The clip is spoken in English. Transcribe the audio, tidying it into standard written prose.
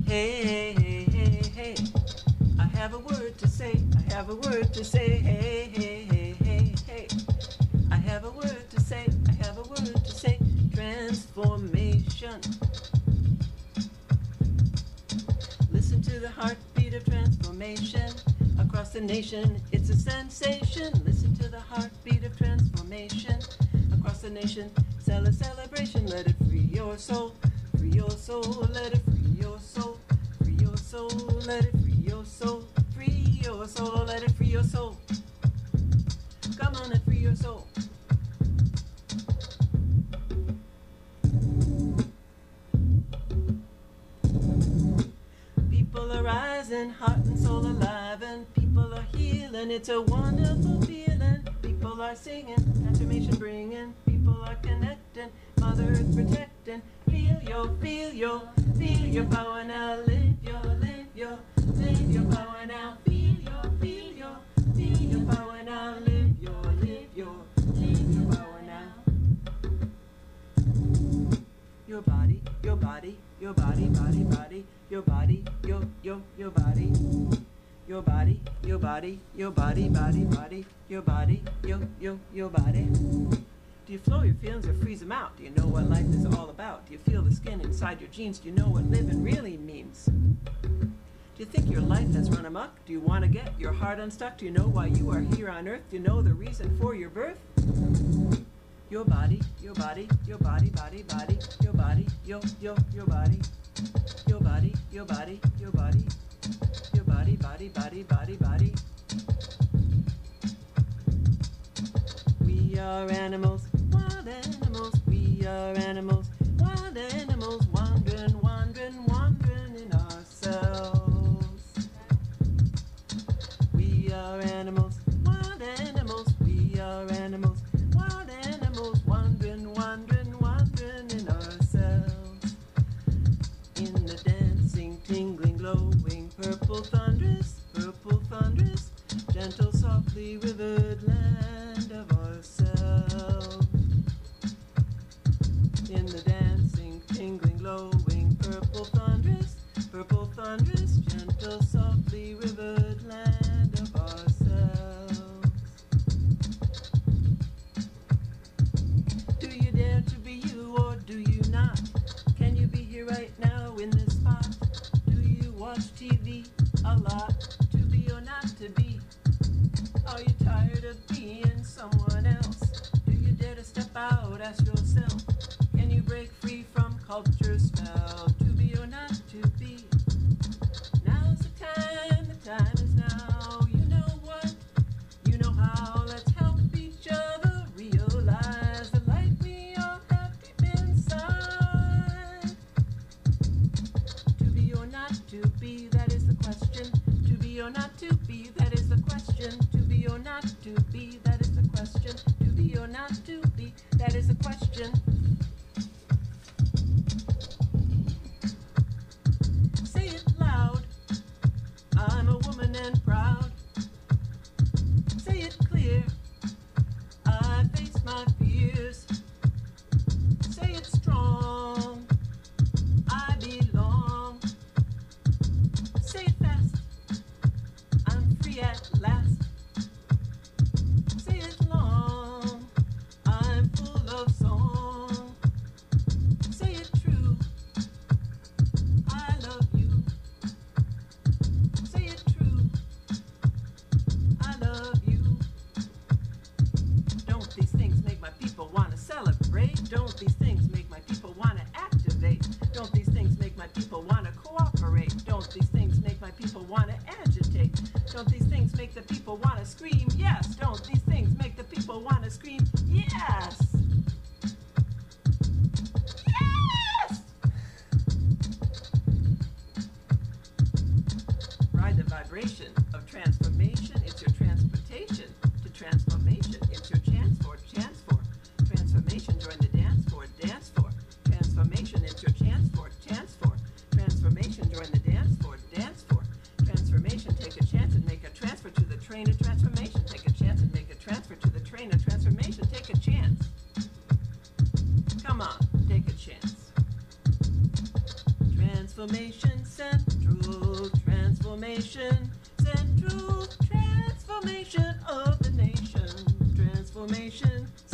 Hey, hey, hey, hey, I have a word to say. I have a word to say. Hey, hey, hey, hey, hey, I have a word to say. I have a word to say. Transformation. Listen to the heartbeat of transformation. Across the nation, it's a sensation. Listen to the heartbeat of transformation. Across the nation, celebration. Let it free your soul. Free your soul. Let it free your soul. Free your soul. Let it free your soul. Free your soul. Let it free your soul. Come on and free your soul. People are rising, heart and soul alive, and people are healing. It's a wonderful feeling. People are singing, transformation bringing. People are connecting, Mother Earth protecting. Feel your power now. Live your power now. Feel your power now. Live your power now. Your body, your body, your body, body, your body, your body, your body, your body, your body, body, your body, your body. Do you flow your feelings or freeze them out? Do you know what life is all about? Do you feel the skin inside your jeans? Do you know what living really means? Do you think your life has run amok? Do you want to get your heart unstuck? Do you know why you are here on earth? Do you know the reason for your birth? Your body, your body, your body, body, your body, your body, your body, your body, your body, your body, body. We are animals, wild animals. We are animals, wild animals, wandering in ourselves. We are animals, wild animals. We are animals, wild animals, wandering in ourselves. In the dancing, tingling, glowing, purple thunderous, gentle, softly rivered land of ourselves. In the dancing, tingling, glowing, purple thunderous, gentle, softly rivered land of ourselves. Do you dare to be you or do you not? Can you be here right now in this spot? Do you watch TV a lot? To be or not to be? Are you tired of being someone else? Do you dare to step out, ask yourself? Can you break free from culture's spell? To be or not to be? Now's the time is now. You know what? You know how. Let's help each other realize the light we all have deep inside. To be or not to be, that is the question. To be or not to be, that is the question. To be or not to be, that is the question. To be or not to be, that is the question. Say it loud. I'm a woman and proud. Say it clear. I face my fears. Say it strong. I belong. Say it fast. I'm free at last. Say it long. I'm full of song. Say it true. I love you. Say it true. I love you. Don't these things make my people want to celebrate? Don't these things make my people want to activate? Don't these things make my people want to cooperate? Don't these things make my people want to agitate? Don't these things make the people want to scream yes? Don't these things make the people want to scream yes? Yes! Ride the vibration of transformation. It's your transportation to transformation. It's your chance for transformation. Join the dance for transformation. It's your chance for transformation. Join the dance for transformation. Take a chance and make a transfer to the train of transformation. Take a chance and make a transfer to the train of transformation. Take a chance. Come on, take a chance. Transformation. Central transformation, central transformation of the nation, transformation,